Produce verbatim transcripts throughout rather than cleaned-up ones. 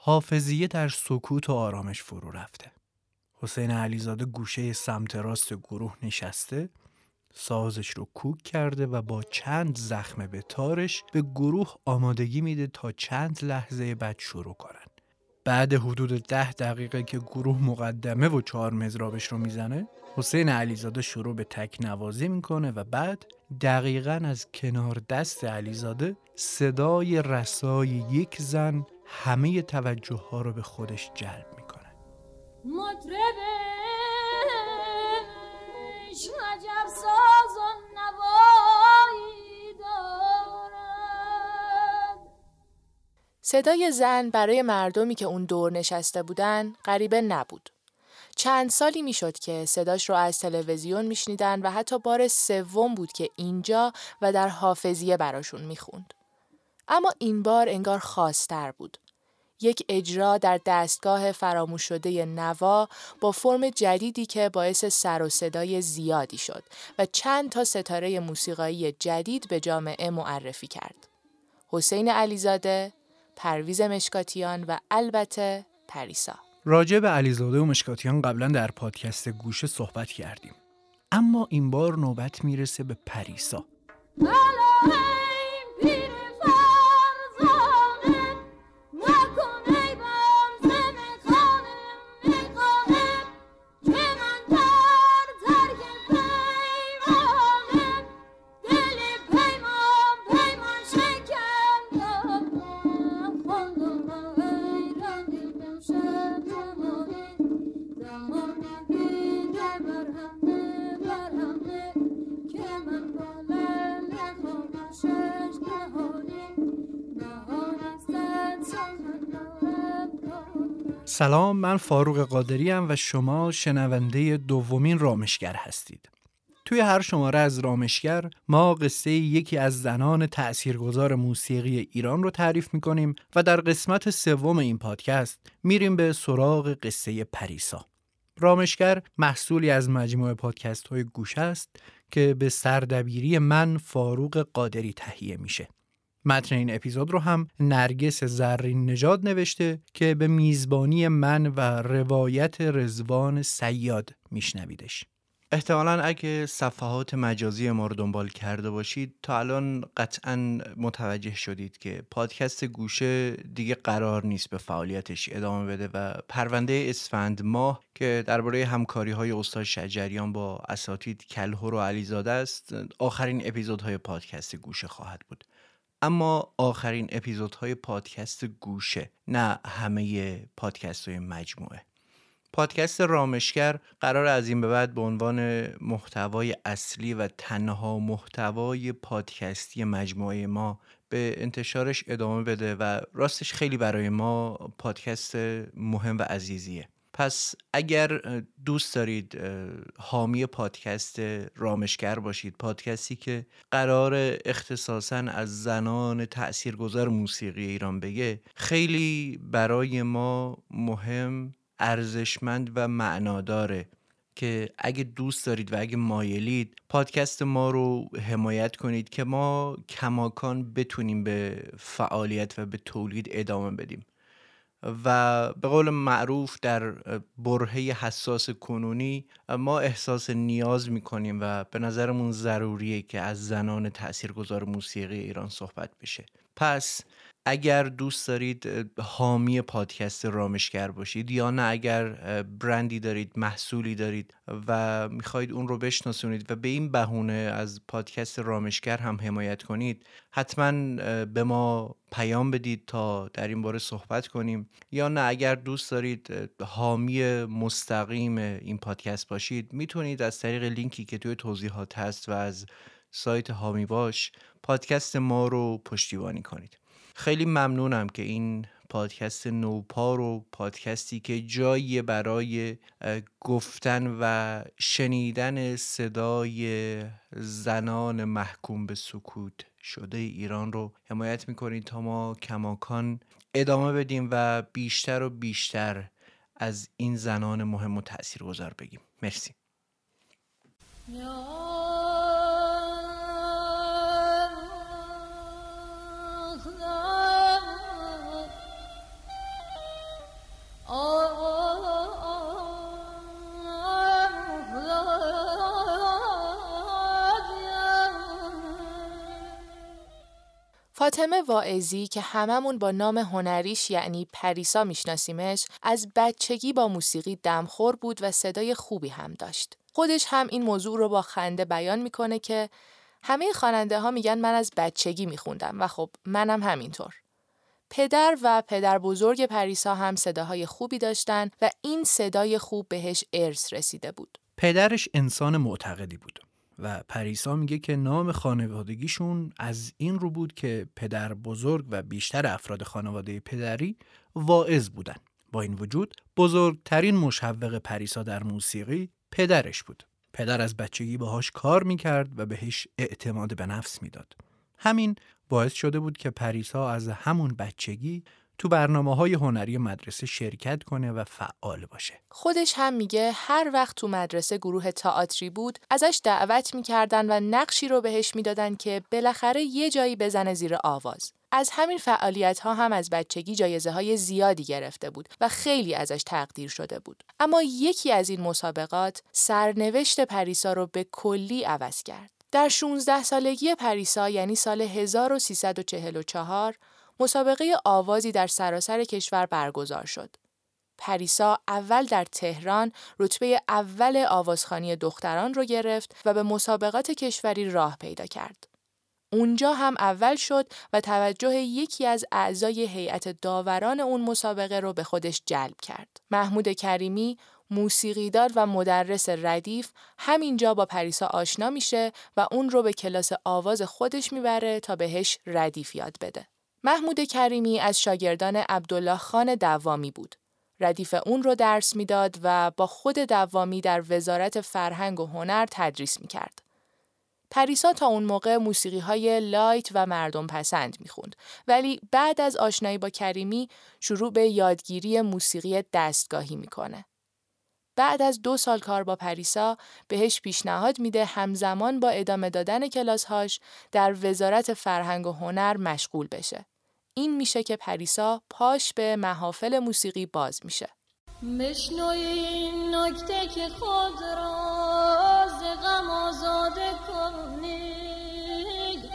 حافظیه در سکوت و آرامش فرو رفته. حسین علیزاده گوشه سمت راست گروه نشسته، سازش رو کوک کرده و با چند زخم به تارش به گروه آمادگی میده تا چند لحظه بعد شروع کنن. بعد حدود ده دقیقه که گروه مقدمه و چهار مضرابش رو میزنه، حسین علیزاده شروع به تک نوازی میکنه و بعد دقیقاً از کنار دست علیزاده صدای رسای یک زن همه توجه ها رو به خودش جلب میکنه. مطربش عجب ساز و نوایی دارد. صدای زن برای مردمی که اون دور نشسته بودن غریبه نبود. چند سالی میشد که صداش رو از تلویزیون میشنیدن و حتی بار سوم بود که اینجا و در حافظیه براشون میخوند. اما این بار انگار خاص‌تر بود. یک اجرا در دستگاه فراموش شده نوا با فرم جدیدی که باعث سر و صدای زیادی شد و چند تا ستاره موسیقایی جدید به جامعه معرفی کرد. حسین علیزاده، پرویز مشکاتیان و البته پریسا. راجع به علیزاده و مشکاتیان قبلا در پادکست گوشه صحبت کردیم. اما این بار نوبت میرسه به پریسا. سلام، من فاروق قادری ام و شما شنونده دومین رامشگر هستید. توی هر شماره از رامشگر ما قصه یکی از زنان تأثیرگذار موسیقی ایران رو تعریف می‌کنیم و در قسمت سوم این پادکست میریم به سراغ قصه پریسا. رامشگر محصولی از مجموعه پادکست‌های گوشه است که به سردبیری من فاروق قادری تهیه میشه. متن این اپیزود رو هم نرگس زرین نژاد نوشته که به میزبانی من و روایت رضوان صیاد میشنویدش. احتمالاً اگه صفحات مجازی ما رو دنبال کرده باشید تا الان قطعاً متوجه شدید که پادکست گوشه دیگه قرار نیست به فعالیتش ادامه بده و پرونده اسفند ماه که درباره همکاری‌های استاد شجریان با اساتید کلهر و علیزاده است آخرین اپیزودهای پادکست گوشه خواهد بود. اما آخرین اپیزودهای پادکست گوشه، نه همه پادکست‌های مجموعه. پادکست رامشگر قرار از این به بعد به عنوان محتوای اصلی و تنها محتوای پادکستی مجموعه ما به انتشارش ادامه بده و راستش خیلی برای ما پادکست مهم و عزیزیه. پس اگر دوست دارید حامی پادکست رامشگر باشید، پادکستی که قرار اختصاصاً از زنان تأثیرگذار موسیقی ایران بگه، خیلی برای ما مهم، ارزشمند و معناداره که اگه دوست دارید و اگه مایلید پادکست ما رو حمایت کنید که ما کماکان بتونیم به فعالیت و به تولید ادامه بدیم. و به قول معروف در برهه حساس کنونی ما احساس نیاز میکنیم و به نظرمون ضروریه که از زنان تأثیرگذار موسیقی ایران صحبت بشه. پس اگر دوست دارید حامی پادکست رامشگر باشید یا نه اگر برندی دارید، محصولی دارید و میخواید اون رو بشناسونید و به این بهونه از پادکست رامشگر هم حمایت کنید، حتما به ما پیام بدید تا در این باره صحبت کنیم. یا نه اگر دوست دارید حامی مستقیم این پادکست باشید، میتونید از طریق لینکی که توی توضیحات هست و از سایت حامی باش پادکست ما رو پشتیبانی کنید. خیلی ممنونم که این پادکست نوپا رو، پادکستی که جایی برای گفتن و شنیدن صدای زنان محکوم به سکوت شده ایران رو حمایت میکنید تا ما کماکان ادامه بدیم و بیشتر و بیشتر از این زنان مهم و تأثیرگذار بگیم. مرسی. فاطمه واعظی که هممون با نام هنریش یعنی پریسا میشناسیمش، از بچگی با موسیقی دمخور بود و صدای خوبی هم داشت. خودش هم این موضوع رو با خنده بیان میکنه که همه خواننده ها میگن من از بچگی میخوندم و خب منم همینطور. پدر و پدر بزرگ پریسا هم صداهای خوبی داشتن و این صدای خوب بهش ارث رسیده بود. پدرش انسان معتقدی بود و پریسا میگه که نام خانوادگیشون از این رو بود که پدر بزرگ و بیشتر افراد خانواده پدری واعظ بودن. با این وجود بزرگترین مشوق پریسا در موسیقی پدرش بود. پدر از بچگی باهاش کار میکرد و بهش اعتماد به نفس میداد. همین باعث شده بود که پریسا از همون بچگی تو برنامه‌های هنری مدرسه شرکت کنه و فعال باشه. خودش هم میگه هر وقت تو مدرسه گروه تئاتری بود ازش دعوت میکردن و نقشی رو بهش میدادن که بالاخره یه جایی بزنه زیر آواز. از همین فعالیت‌ها هم از بچگی جایزه‌های زیادی گرفته بود و خیلی ازش تقدیر شده بود. اما یکی از این مسابقات سرنوشت پریسا رو به کلی عوض کرد. در شانزده سالگی پریسا یعنی سال هزار و سیصد و چهل و چهار مسابقه آوازی در سراسر کشور برگزار شد. پریسا اول در تهران رتبه اول آوازخوانی دختران رو گرفت و به مسابقات کشوری راه پیدا کرد. اونجا هم اول شد و توجه یکی از اعضای هیئت داوران اون مسابقه رو به خودش جلب کرد. محمود کریمی، موسیقیدار و مدرس ردیف، همینجا با پریسا آشنا میشه و اون رو به کلاس آواز خودش میبره تا بهش ردیف یاد بده. محمود کریمی از شاگردان عبدالله خان دوامی بود. ردیف اون رو درس میداد و با خود دوامی در وزارت فرهنگ و هنر تدریس میکرد. پریسا تا اون موقع موسیقی‌های لایت و مردم پسند میخوند، ولی بعد از آشنایی با کریمی شروع به یادگیری موسیقی دستگاهی میکنه. بعد از دو سال کار با پریسا بهش پیشنهاد میده همزمان با ادامه دادن کلاس‌هاش در وزارت فرهنگ و هنر مشغول بشه. این میشه که پریسا پاش به محافل موسیقی باز میشه. مشنوین نکته که خود را ز غم آزاده کنید،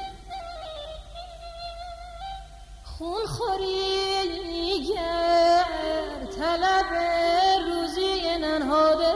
خون خوری گر طلب روزی ننهاده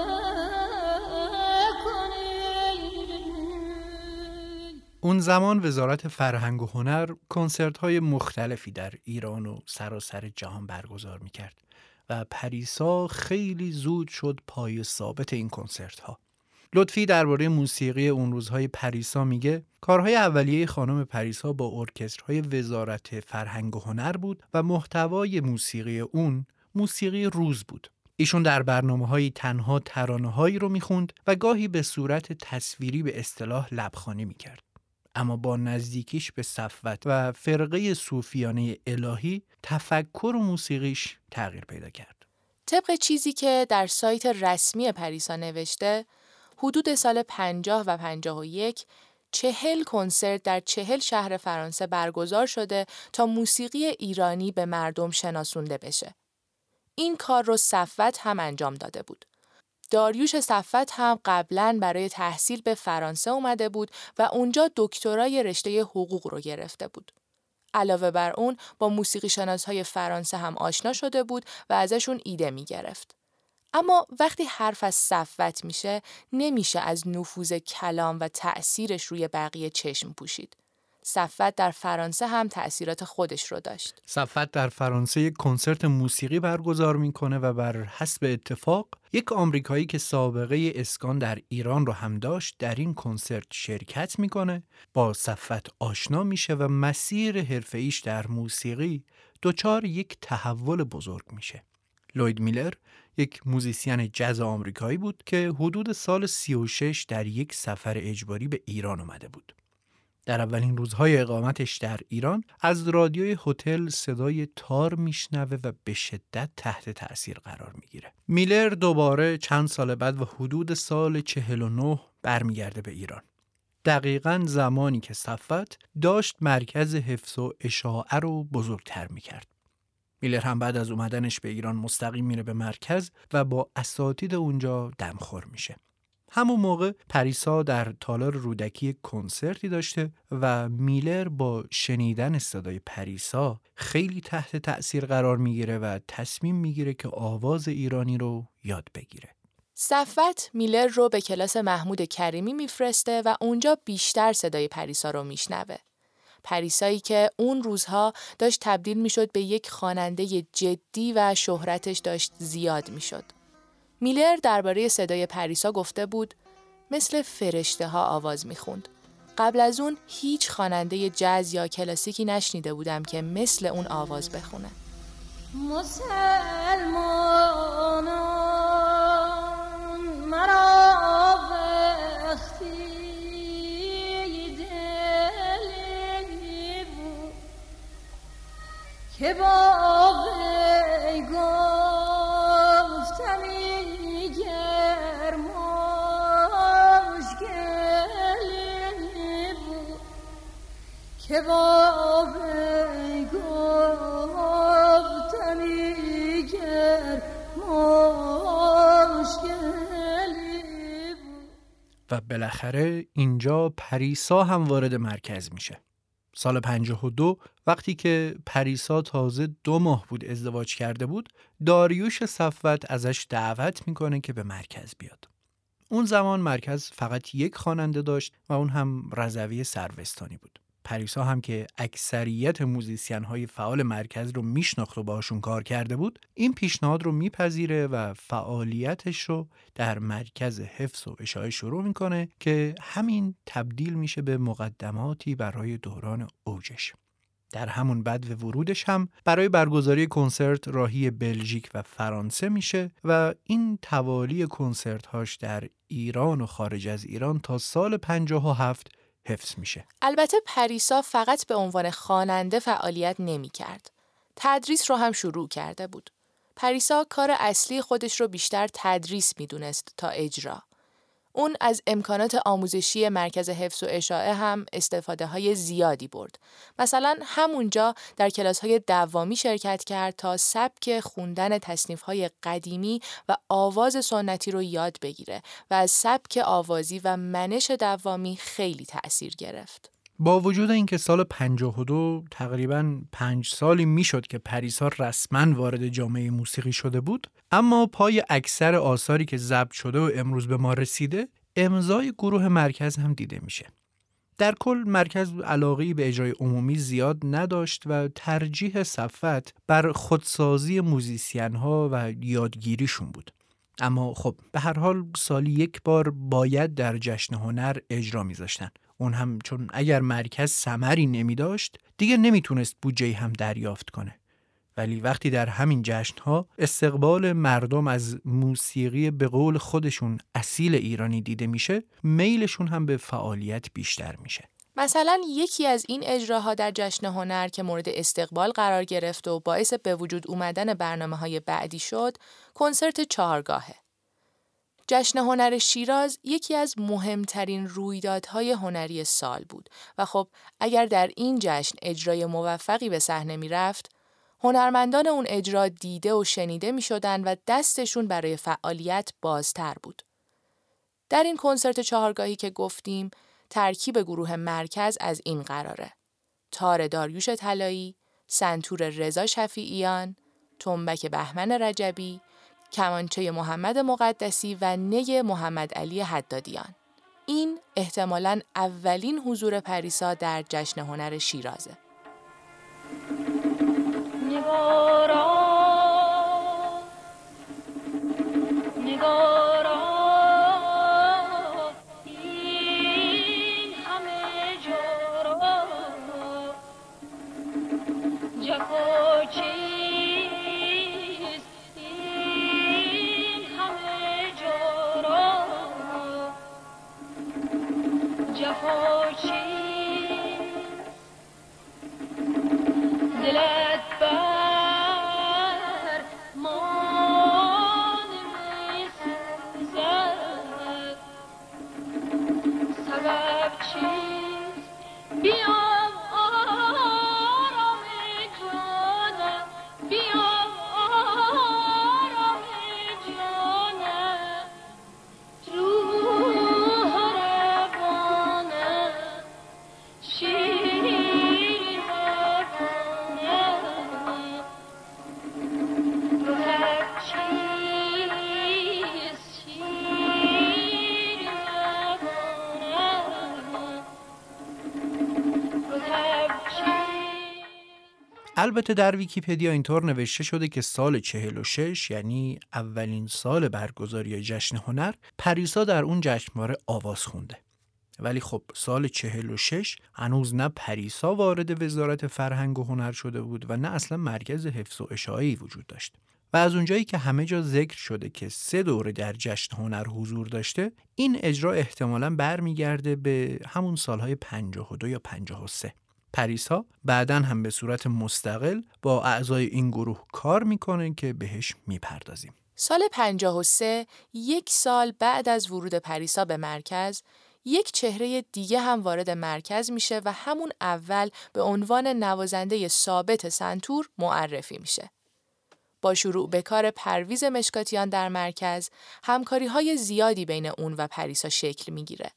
کنید. اون زمان وزارت فرهنگ و هنر کنسرت‌های مختلفی در ایران و سراسر جهان برگزار می‌کرد و پریسا خیلی زود شد پای ثابت این کنسرت‌ها. لطفی درباره موسیقی اون روزهای پریسا میگه کارهای اولیه خانم پریسا با ارکسترهای وزارت فرهنگ و هنر بود و محتوای موسیقی اون موسیقی روز بود. ایشون در برنامه‌های تنها ترانه‌هایی رو میخوند و گاهی به صورت تصویری به اصطلاح لبخوانی میکرد. اما با نزدیکیش به صفوت و فرقه صوفیانه الهی تفکر و موسیقیش تغییر پیدا کرد. طبق چیزی که در سایت رسمی پریسا نوشته، حدود سال پنجاه و پنجاه و یک چهل کنسرت در چهل شهر فرانسه برگزار شده تا موسیقی ایرانی به مردم شناسونده بشه. این کار رو صفوت هم انجام داده بود. داریوش صفوت هم قبلاً برای تحصیل به فرانسه اومده بود و اونجا دکترای رشته حقوق رو گرفته بود. علاوه بر اون با موسیقی شناسهای فرانسه هم آشنا شده بود و ازشون ایده می گرفت. اما وقتی حرف از صفوت میشه نمیشه از نفوذ کلام و تأثیرش روی بقیه چشم پوشید. صفوت در فرانسه هم تأثیرات خودش رو داشت. صفوت در فرانسه یک کنسرت موسیقی برگزار میکنه و بر حسب اتفاق یک آمریکایی که سابقه اسکان در ایران رو هم داشت در این کنسرت شرکت میکنه، با صفوت آشنا میشه و مسیر حرفه‌ایش در موسیقی دچار یک تحول بزرگ میشه. لوید میلر یک موزیسین جاز آمریکایی بود که حدود سال سی و شش در یک سفر اجباری به ایران اومده بود. در اولین روزهای اقامتش در ایران از رادیوی هتل صدای تار میشنوه و به شدت تحت تأثیر قرار میگیره. میلر دوباره چند سال بعد و حدود سال چهل و نه برمیگرده به ایران. دقیقاً زمانی که صفوت داشت مرکز حفظ و اشاعه رو بزرگتر میکرد. میلر هم بعد از اومدنش به ایران مستقیم میره به مرکز و با اساتید اونجا دمخور میشه. همون موقع پریسا در تالار رودکی کنسرتی داشته و میلر با شنیدن صدای پریسا خیلی تحت تأثیر قرار میگیره و تصمیم میگیره که آواز ایرانی رو یاد بگیره. صفوت میلر رو به کلاس محمود کریمی میفرسته و اونجا بیشتر صدای پریسا رو میشنوه. پریسایی که اون روزها داشت تبدیل میشد به یک خواننده جدی و شهرتش داشت زیاد میشد. میلر درباره صدای پریسا گفته بود مثل فرشته ها آواز میخوند. قبل از اون هیچ خواننده جاز یا کلاسیکی نشنیده بودم که مثل اون آواز بخونه. مسلمانان مرا وقتی دلی بود که با وی گفتمی گرماش گلی بود که با وی گفتمی گرماش گلی بود. و بالاخره اینجا پریسا هم وارد مرکز میشه. سال پنجاه و دو وقتی که پریسا تازه دو ماه بود ازدواج کرده بود، داریوش صفوت ازش دعوت میکنه که به مرکز بیاد. اون زمان مرکز فقط یک خواننده داشت و اون هم رضوی سروستانی بود. پریسا هم که اکثریت موزیسین های فعال مرکز رو میشناخت و باشون کار کرده بود، این پیشنهاد رو میپذیره و فعالیتش رو در مرکز حفظ و اشاعه شروع میکنه که همین تبدیل میشه به مقدماتی برای دوران اوجش. در همون بعد ورودش هم برای برگزاری کنسرت راهی بلژیک و فرانسه میشه و این توالی کنسرت هاش در ایران و خارج از ایران تا سال پنجاه و هفت حفظ میشه. البته پریسا فقط به عنوان خواننده فعالیت نمی کرد. تدریس رو هم شروع کرده بود. پریسا کار اصلی خودش رو بیشتر تدریس میدونست تا اجرا. اون از امکانات آموزشی مرکز حفظ و اشاعه هم استفاده های زیادی برد. مثلا همونجا در کلاس های دوامی شرکت کرد تا سبک خوندن تصنیف های قدیمی و آواز سنتی رو یاد بگیره و از سبک آوازی و منش دوامی خیلی تأثیر گرفت. با وجود اینکه سال پنجاه و دو تقریباً پنج سالی میشد که پریسا رسما وارد جامعه موسیقی شده بود، اما پای اکثر آثاری که ضبط شده و امروز به ما رسیده امضای گروه مرکز هم دیده میشه. در کل مرکز علاقه‌ای به اجرای عمومی زیاد نداشت و ترجیح صفوت بر خودسازی موزیسین‌ها و یادگیریشون بود. اما خب به هر حال سالی یک بار باید در جشن هنر اجرا میذاشتن. اون هم چون اگر مرکز ثمری نمی داشت دیگه نمیتونست بودجه هم دریافت کنه. ولی وقتی در همین جشن‌ها استقبال مردم از موسیقی به قول خودشون اصیل ایرانی دیده میشه، میلشون هم به فعالیت بیشتر میشه. مثلا یکی از این اجراها در جشن هنر که مورد استقبال قرار گرفت و باعث به وجود اومدن برنامه‌های بعدی شد، کنسرت چهارگاهه. جشن هنر شیراز یکی از مهمترین رویدادهای هنری سال بود و خب اگر در این جشن اجرای موفقی به صحنه می رفت، هنرمندان اون اجرا دیده و شنیده می شدن و دستشون برای فعالیت بازتر بود. در این کنسرت چهارگاهی که گفتیم، ترکیب گروه مرکز از این قراره: تار داریوش طلایی، سنتور رضا شفیعیان، تنبک بهمن رجبی، کمانچه محمد مقدسی و نی محمد علی حدادیان. این احتمالاً اولین حضور پریسا در جشن هنر شیرازه. نگارا نگارا این همه جورا جفا چیست این همه جورا جفا چیست دلت بر البته در ویکی‌پدیا اینطور نوشته شده که سال چهل و شش، یعنی اولین سال برگزاری جشن هنر، پریسا در اون جشنواره آواز خونده. ولی خب سال چهل و شش هنوز نه پریسا وارد وزارت فرهنگ و هنر شده بود و نه اصلا مرکز حفظ و اشاعه‌ای وجود داشت. و از اونجایی که همه جا ذکر شده که سه دوره در جشن هنر حضور داشته، این اجرا احتمالاً برمیگرده به همون سالهای پنجاه و دو یا پنجاه و سه. پریسا بعداً هم به صورت مستقل با اعضای این گروه کار میکنه که بهش میپردازیم. سال پنجاه و سه، یک سال بعد از ورود پریسا به مرکز، یک چهره دیگه هم وارد مرکز میشه و همون اول به عنوان نوازنده ثابت سنتور معرفی میشه. با شروع به کار پرویز مشکاتیان در مرکز، همکاری‌های زیادی بین اون و پریسا شکل میگیره.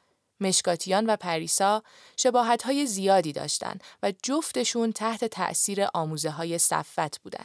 مشکاتیان و پریسا شباهت‌های زیادی داشتن و جفتشون تحت تأثیر آموزه‌های صفوت بودن.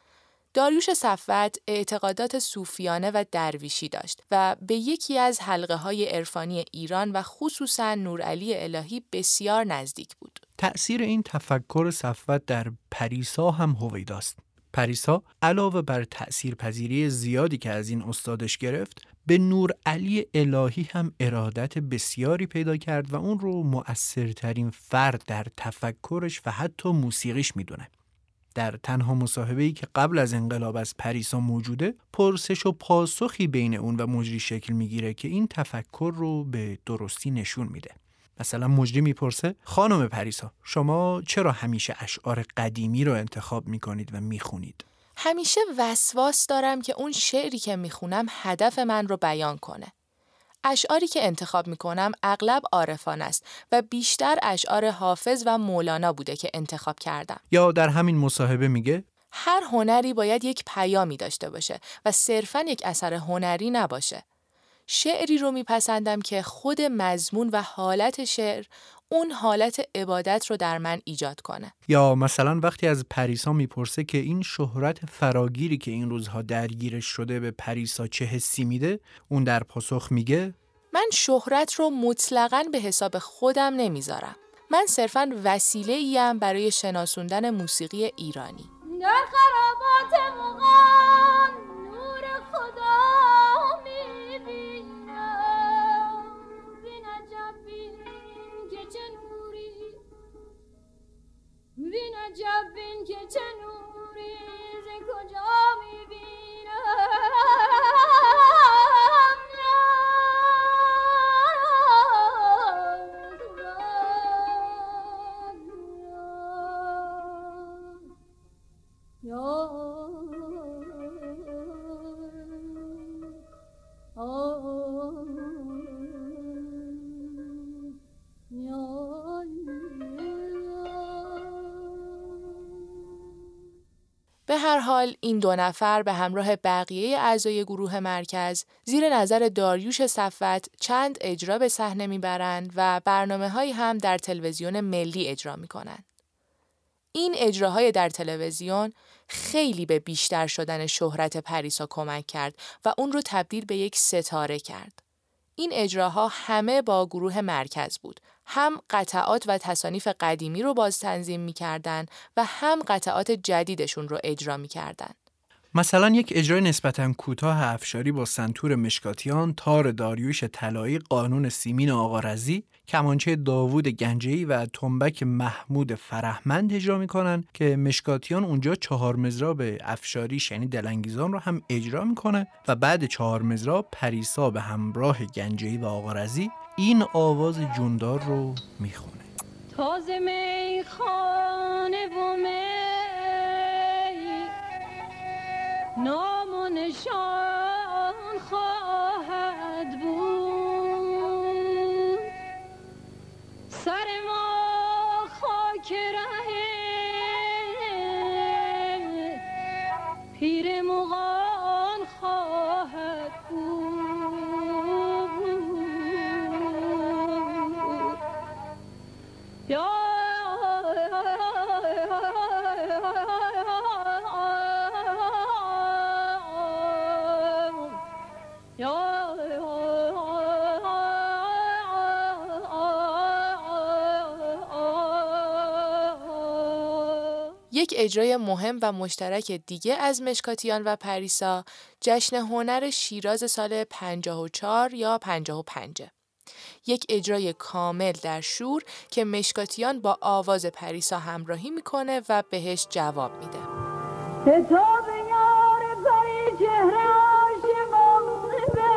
داریوش صفوت اعتقادات صوفیانه و درویشی داشت و به یکی از حلقه‌های عرفانی ایران و خصوصاً نورعلی الهی بسیار نزدیک بود. تأثیر این تفکر صفوت در پریسا هم هویداست. پریسا علاوه بر تأثیرپذیری زیادی که از این استادش گرفت، به نورعلی الهی هم ارادت بسیاری پیدا کرد و اون رو مؤثرترین فرد در تفکرش و حتی موسیقیش میدونه. در تنها مصاحبه‌ای که قبل از انقلاب از پریسا موجوده، پرسش و پاسخی بین اون و مجری شکل میگیره که این تفکر رو به درستی نشون میده. مثلا مجری میپرسه: خانم پریسا، شما چرا همیشه اشعار قدیمی رو انتخاب میکنید و میخونید؟ همیشه وسواس دارم که اون شعری که میخونم هدف من رو بیان کنه. اشعاری که انتخاب میکنم اغلب عارفانه است و بیشتر اشعار حافظ و مولانا بوده که انتخاب کردم. یا در همین مصاحبه میگه: هر هنری باید یک پیامی داشته باشه و صرفاً یک اثر هنری نباشه. شعری رو میپسندم که خود مضمون و حالت شعر اون حالت عبادت رو در من ایجاد کنه. یا مثلا وقتی از پریسا میپرسه که این شهرت فراگیری که این روزها درگیرش شده به پریسا چه حسی میده، اون در پاسخ میگه: من شهرت رو مطلقاً به حساب خودم نمیذارم. من صرفاً وسیله ایم برای شناسوندن موسیقی ایرانی. در خرابات مغان نور خدا میبینم، بین عجب بین که چه نوری، بین عجب بین که چه نوری، ز کجا میبینم. به هر حال این دو نفر به همراه بقیه اعضای گروه مرکز زیر نظر داریوش صفوت چند اجرا به صحنه میبرند و برنامه‌هایی هم در تلویزیون ملی اجرا میکنند. این اجراهای در تلویزیون خیلی به بیشتر شدن شهرت پریسا کمک کرد و اون رو تبدیل به یک ستاره کرد. این اجراها همه با گروه مرکز بود. هم قطعات و تصانیف قدیمی رو باز تنظیم می‌کردن و هم قطعات جدیدشون رو اجرا می‌کردن. مثلا یک اجرای نسبتاً کوتاه افشاری با سنتور مشکاتیان، تار داریوش طلایی، قانون سیمین آقارزی، کمانچه داوود گنجه‌ای و تنبک محمود فرهمند اجرا میکنن که مشکاتیان اونجا چهار مزراب افشاریش یعنی دلانگیزان رو هم اجرا میکنه و بعد چهار مزراب پریسا به همراه گنجه‌ای و آقارزی این آواز جوندار رو میخونه. تازه میخانه و می نام و نشان خواهد بود، سر ما خاک ره پیر مغان خواهد بود. یا یک اجرای مهم و مشترک دیگه از مشکاتیان و پریسا جشن هنر شیراز سال پنجاه و چهار یا پنجاه و پنج. یک اجرای کامل در شور که مشکاتیان با آواز پریسا همراهی میکنه و بهش جواب میده. ستاب یار پری چهره عاشقم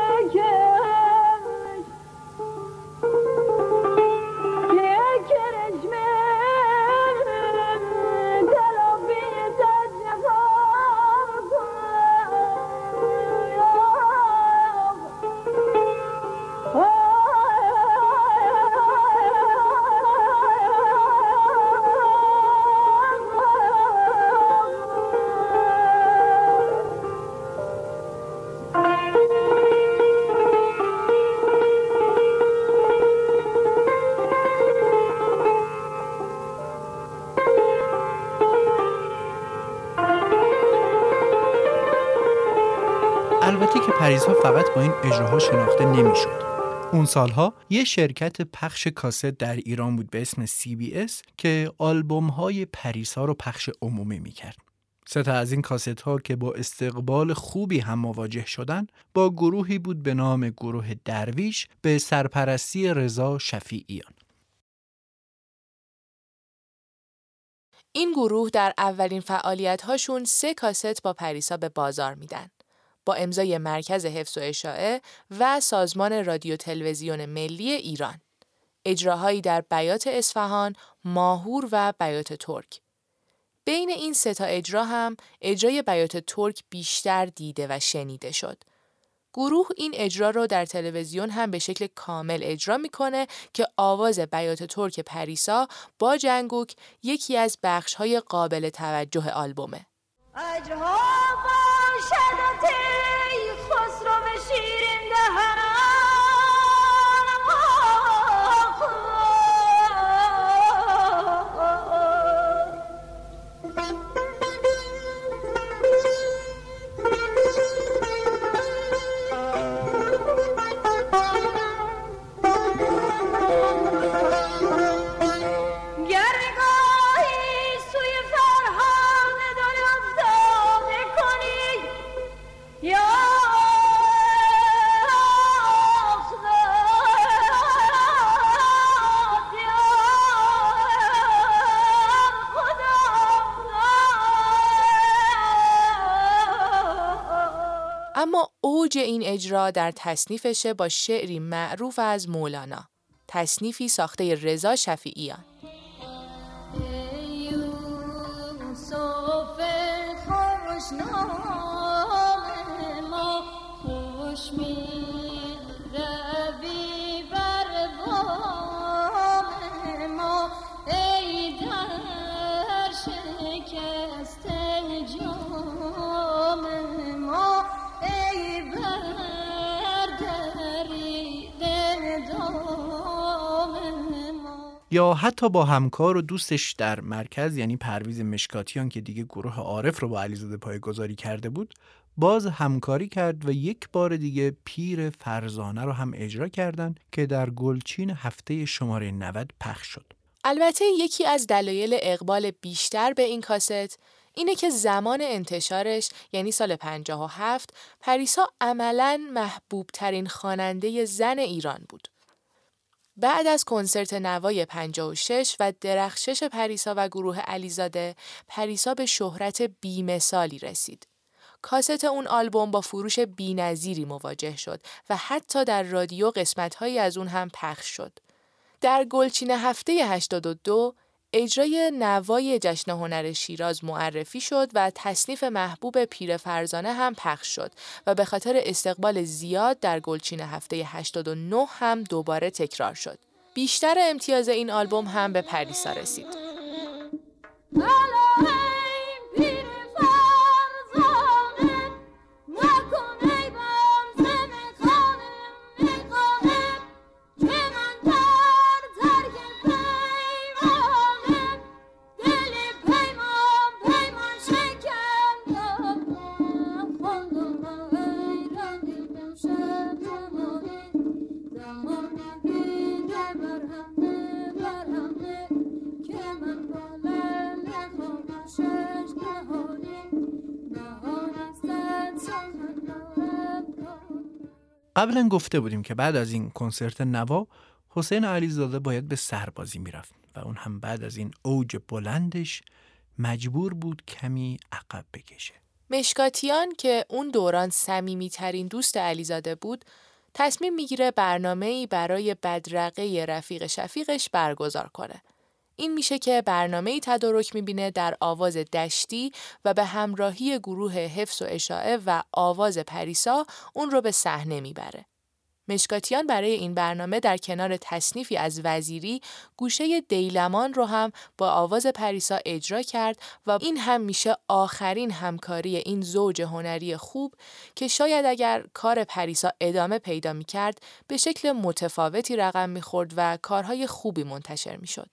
بکش که کرشمه تلافی تجفار کن. البته که پریسا فقط با این اجراها شناخته نمیشد. اون سالها یه شرکت پخش کاست در ایران بود به اسم سی بی اس که آلبوم‌های پریسا رو پخش عمومی میکرد. سه تا از این کاست ها که با استقبال خوبی هم مواجه شدن با گروهی بود به نام گروه درویش به سرپرستی رضا شفیعیان. این گروه در اولین فعالیت‌هاشون سه کاست با پریسا به بازار میدن. با امضای مرکز حفظ و اشاعه و سازمان رادیو تلویزیون ملی ایران. اجراهایی در بیات اصفهان، ماهور و بیات ترک. بین این سه تا اجرا هم اجرای بیات ترک بیشتر دیده و شنیده شد. گروه این اجرا رو در تلویزیون هم به شکل کامل اجرا میکنه که آواز بیات ترک پریسا با جنگوک یکی از بخش‌های قابل توجه آلبومه. اجرها باشد ای خسرو به شیرین دهنم اما اوج این اجرا در تصنیفشه با شعری معروف از مولانا، تصنیفی ساخته رضا شفیعیان. یا حتی با همکار و دوستش در مرکز یعنی پرویز مشکاتیان که دیگه گروه عارف رو با علیزاده پایه‌گذاری کرده بود باز همکاری کرد و یک بار دیگه پیر فرزانه رو هم اجرا کردن که در گلچین هفته شماره نود پخش شد. البته یکی از دلایل اقبال بیشتر به این کاست اینه که زمان انتشارش یعنی سال پنجاه و هفت پریسا عملاً محبوب ترین خواننده زن ایران بود. بعد از کنسرت نوای پنجاه و شش و درخشش پریسا و گروه علیزاده، پریسا به شهرت بی‌مثالی رسید. کاست اون آلبوم با فروش بی‌نظیری مواجه شد و حتی در رادیو قسمت‌هایی از اون هم پخش شد. در گلچین هفته هشتاد و دو اجرای نوای جشن هنر شیراز معرفی شد و تصنیف محبوب پیر فرزانه هم پخش شد و به خاطر استقبال زیاد در گلچین هفته هشتاد و نه هم دوباره تکرار شد. بیشتر امتیاز این آلبوم هم به پریسا رسید. قبلا گفته بودیم که بعد از این کنسرت نوا حسین علیزاده باید به سربازی میرفت و اون هم بعد از این اوج بلندش مجبور بود کمی عقب بکشه. مشکاتیان که اون دوران صمیمی‌ترین دوست علیزاده بود، تصمیم میگیره برنامه‌ای برای بدرقه رفیق شفیقش برگزار کنه. این میشه که برنامه‌ای تدارک میبینه در آواز دشتی و به همراهی گروه حفظ و اشاعه و آواز پریسا اون رو به صحنه میبره. مشکاتیان برای این برنامه در کنار تصنیفی از وزیری گوشه دیلمان رو هم با آواز پریسا اجرا کرد و این هم میشه آخرین همکاری این زوج هنری خوب که شاید اگر کار پریسا ادامه پیدا میکرد به شکل متفاوتی رقم میخورد و کارهای خوبی منتشر میشد.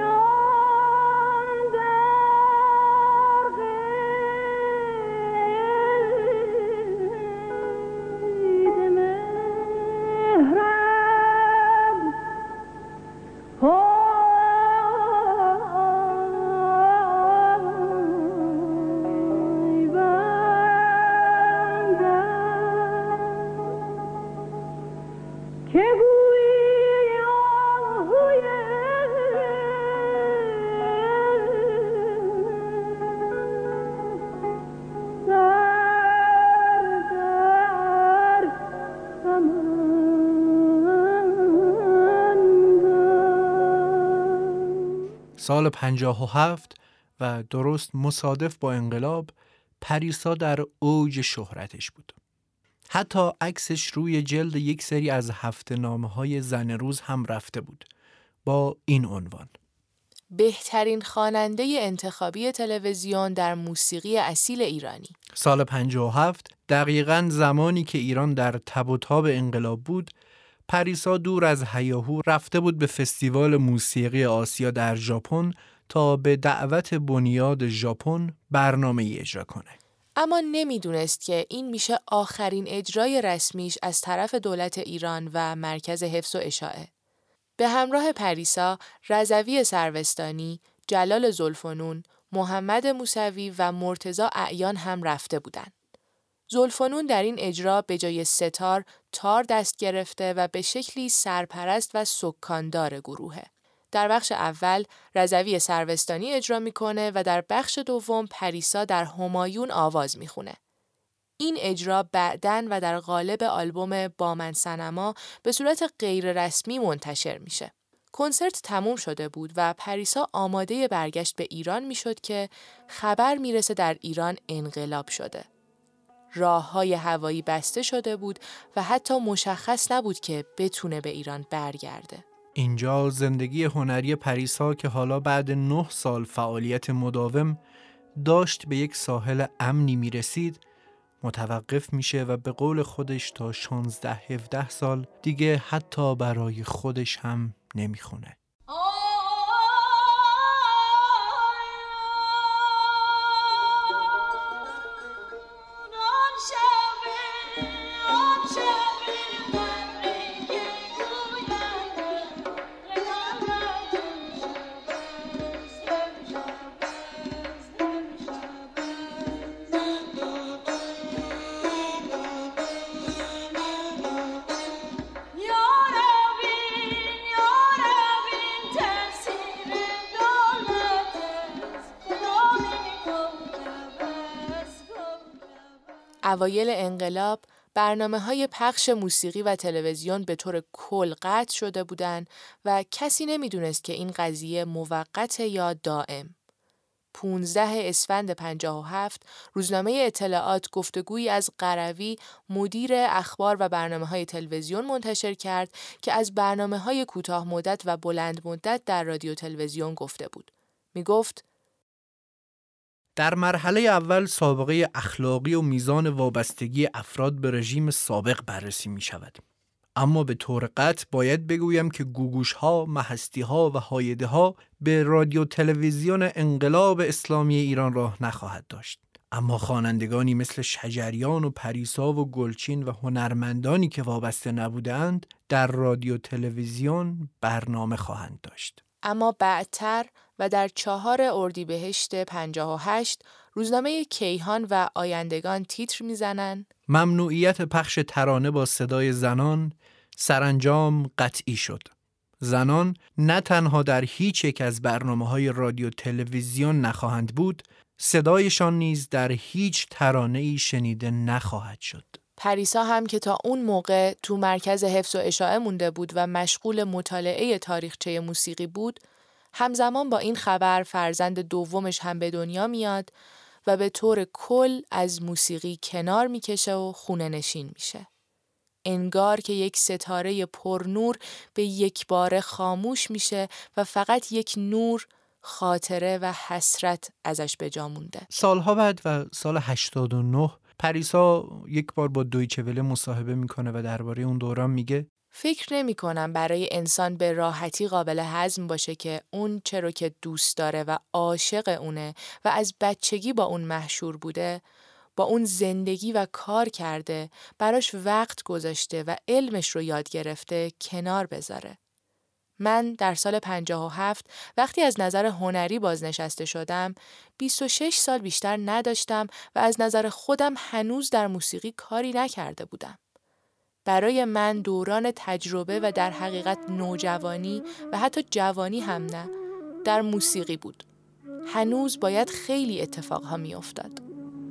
سال پنجاه و هفت و درست مصادف با انقلاب پریسا در اوج شهرتش بود. حتی عکسش روی جلد یک سری از هفته‌نامه‌های زن روز هم رفته بود با این عنوان: بهترین خواننده انتخابی تلویزیون در موسیقی اصیل ایرانی. سال پنجاه و هفت دقیقاً زمانی که ایران در تب و تاب انقلاب بود، پریسا دور از هیاهو رفته بود به فستیوال موسیقی آسیا در ژاپن تا به دعوت بنیاد ژاپن برنامه‌ای اجرا کنه. اما نمیدونست که این میشه آخرین اجرای رسمیش از طرف دولت ایران و مرکز حفظ و اشاعه. به همراه پریسا، رضوی سروستانی، جلال زلفنون، محمد موسوی و مرتضی اعیان هم رفته بودند. زلفنون در این اجرا به جای ستار، تار دست گرفته و به شکلی سرپرست و سکاندار گروهه. در بخش اول رضوی سروستانی اجرا میکنه و در بخش دوم پریسا در همایون آواز میخونه. این اجرا بعداً و در قالب آلبوم با من سنما به صورت غیر رسمی منتشر میشه. کنسرت تموم شده بود و پریسا آماده برگشت به ایران میشد که خبر میرسه در ایران انقلاب شده. راه‌های هوایی بسته شده بود و حتی مشخص نبود که بتونه به ایران برگرده. اینجا زندگی هنری پریسا که حالا بعد نه سال فعالیت مداوم داشت به یک ساحل امنی میرسید متوقف میشه و به قول خودش تا شانزده هفده سال دیگه حتی برای خودش هم نمیخونه. اوایل انقلاب برنامه‌های پخش موسیقی و تلویزیون به طور کل قطع شده بودند و کسی نمیدونست که این قضیه موقت یا دائم. پانزده اسفند پنجاه و هفت روزنامه اطلاعات گفتگویی از قروی مدیر اخبار و برنامه‌های تلویزیون منتشر کرد که از برنامه‌های کوتاه مدت و بلند مدت در رادیو تلویزیون گفته بود. می گفت در مرحله اول سابقه اخلاقی و میزان وابستگی افراد به رژیم سابق بررسی می شود. اما به طور قطع باید بگویم که گوگوش‌ها، محستی‌ها و هایده‌ها به رادیو تلویزیون انقلاب اسلامی ایران راه نخواهد داشت. اما خوانندگانی مثل شجریان و پریسا و گلچین و هنرمندانی که وابسته نبودند در رادیو تلویزیون برنامه خواهند داشت. اما بعدتر و در چهار اردیبهشت پنجاه و هشت روزنامه کیهان و آیندگان تیتر میزنن ممنوعیت پخش ترانه با صدای زنان سرانجام قطعی شد. زنان نه تنها در هیچ یک از برنامه‌های رادیو تلویزیون نخواهند بود، صدایشان نیز در هیچ ترانه‌ای شنیده نخواهد شد. پریسا هم که تا اون موقع تو مرکز حفظ و اشاعه مونده بود و مشغول مطالعه تاریخچه موسیقی بود، همزمان با این خبر فرزند دومش هم به دنیا میاد و به طور کل از موسیقی کنار میکشه و خونه نشین میشه. انگار که یک ستاره پرنور به یک بار خاموش میشه و فقط یک نور، خاطره و حسرت ازش به جا مونده. سالها بعد و سال هشتاد و نه پریسا یک بار با دویچه وله مصاحبه میکنه و درباره اون دوران میگه فکر نمی کنم برای انسان به راحتی قابل هضم باشه که اون چه رو که دوست داره و عاشق اونه و از بچگی با اون محشور بوده، با اون زندگی و کار کرده، براش وقت گذاشته و علمش رو یاد گرفته کنار بذاره. من در سال پنجاه و هفت وقتی از نظر هنری بازنشسته شدم، بیست و شش سال بیشتر نداشتم و از نظر خودم هنوز در موسیقی کاری نکرده بودم. برای من دوران تجربه و در حقیقت نوجوانی و حتی جوانی هم نه، در موسیقی بود. هنوز باید خیلی اتفاقها می افتاد.